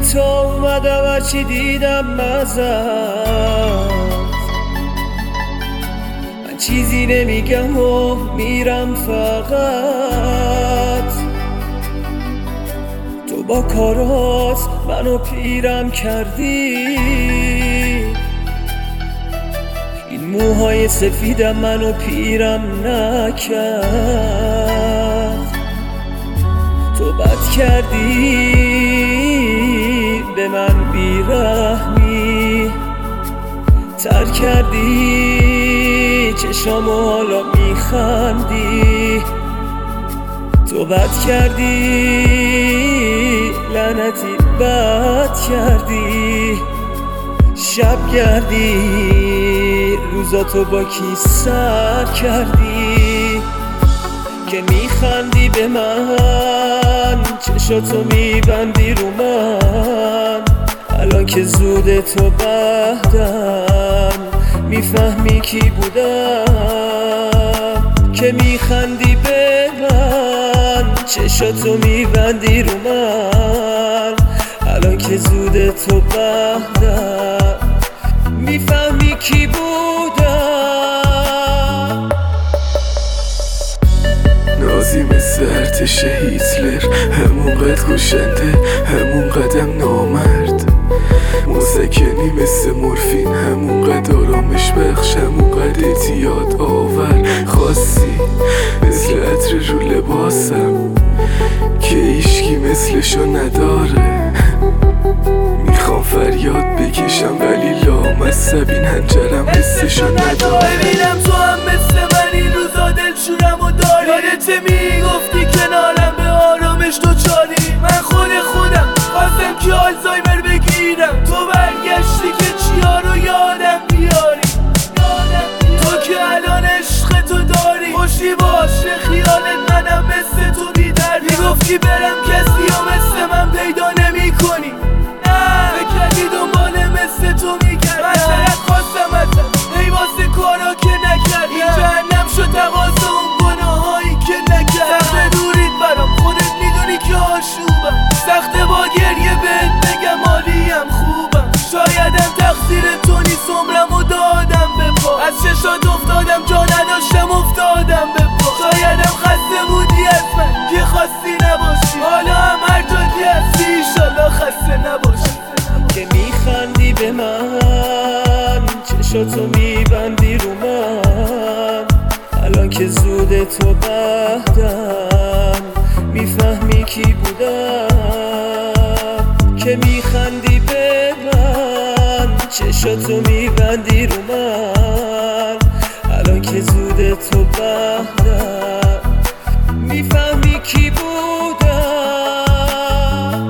تو اومدم هرچی دیدم مزد، من چیزی نمیگم و میرم فقط. تو با کارات منو پیرم کردی، این موهای سفیدم منو پیرم نکرد. تو بد کردی به من بیرحمی، تر کردی چشامو حالا میخندی. تو بد کردی لعنتی بد کردی، شب گردی روزاتو با کی سر کردی که میخندی به من، چشاتو میبندی رو من. الان که زوده تو بعدم میفهمی کی بودم، که میخندی به من، چشاتو میبندی رو من. الان که زوده تو بعدم میفهمی کی بودم. نازی مثل ارتش هیتلر، همون قد گوشنده همون قدم نامرد. مسکنی مثل مورفین، همون قد آرامش بخش همون قد اعتیاد آور. خاصی مثل عطر رو لباسم که ایشکی مثلشو نداره. میخوام فریاد بکشم ولی لامصبین هنجرم حسشو نداره. ببینم تو هم مثل من این روزا دلشورم و داری. یادته میگفتی کنارم به آرامش دوچاری. من خودم خواستم که آلزایمر بگیرم، تو برگشتی که چیا رو یادم بیاری. تو که الان عشق تو داری، خوشی باشه خیالت منم مثل تو بیدردم. میگفتی برم کسی ها مثل من پیدا نمی کنی، فکر کردی دنباله مثل تو میگردم. معذرت خواستم ازت ای واسه کارا که نکردی، این جهنم شد تقاضا اون گناهایی که نکردم. سخت دوریت برام خودت میدونی که آشوبم، سخت با گریه بهت بگم حالیم خوبم. شایدم تقصیر تو نیست عمرمو دادم به پا، از چشات افتادم جا نداشتم افتادم به پا. شایدم خسته بودی از من که خواستی نباشی، حالا هم هر جا که هستی ایشالله خسته نباشی. که میخندی به من، چشاتو میبندی رو من. الان که زوده تو بعدم میفهمی کی بودم، که میخندی به من، چشاتو میبندی رو من. الان که زوده تو بعدم میفهمی کی بودم.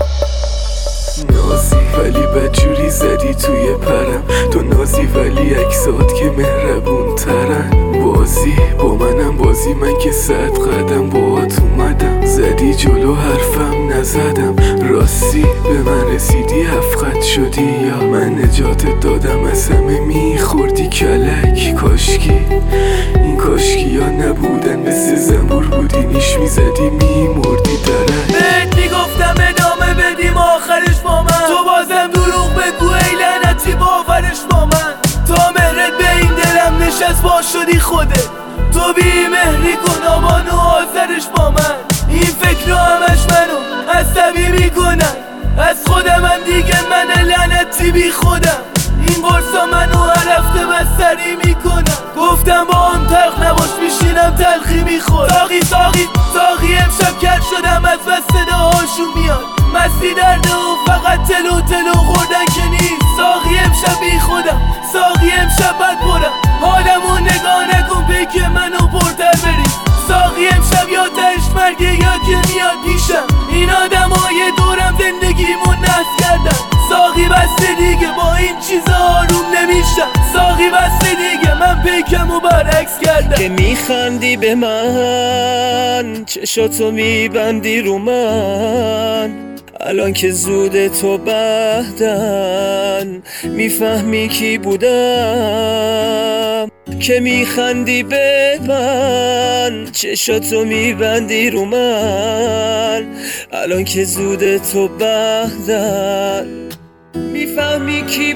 نازی ولی بدجوری زدی توی پرم، تو نازی ولی اکسات که مهربون ترن. بازی با منم بازی، من که 100 قدم باهات اومدم، زدی جلو حرفم نزدم. راستی به من رسیدی 7 خط شدی یا من نجاتت دادم از همه میخوردی کلک. کاشکی این کاشکی ها نبودن، مثل زنبور بودی نیش میزدی میمردی درک. بهت میگفتم ادامه بدیم آخرش با من، تو بازم دروغ بگو ای لعنتی باورش با من. تا مهرت به این دلم نشست با شدی خودت، تو بی مهری کن آبان و آذرش با من. این فکر همش منو عصبی میکنن، از خودم هم دیگه من لعنتی بی خودم. این قرصا منو هر هفته بستری میکنم، گفتم با هم تلخ نباش میشینم تلخی میخور. ساقی امشب کرد شدم از بس صداهاشون میاد، مستی درده و فقط تلو خوردن که نیست. ساقی امشب بی خودم، ساقی امشب بد برم، حالمو نگاه نکن پیک منو پرتر بری. ساقی امشب یا تهش مرگه یا که میاد پیشم، این آدمای دورم زندگیمو نحس کردن. ساقی بسته دیگه با این چیزا آروم نمیشم، ساقی بسته دیگه من پیکمو برعکس کردم. که میخندی به من، چشاتو میبندی رو من. الان که زوده تو بعدن میفهمی کی بودم، که میخندی به من، چشاتو میبندی رو من. الان که زوده تو بعدن میفهمی کی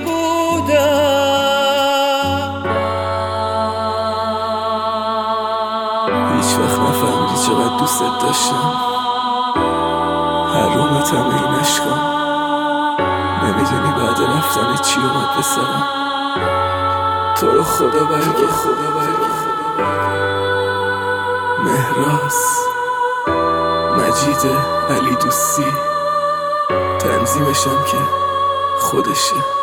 بودم. هیچ وقت نفهمیدی چقدر دوستت داشتم، هر رومتم این عشقم. نمیدونی بعد رفتن چی اومد به سرم. تو رو خدا برگه، خدا برگه. مهراز، مجید علی دوستی، تنظیمشم که خودشه.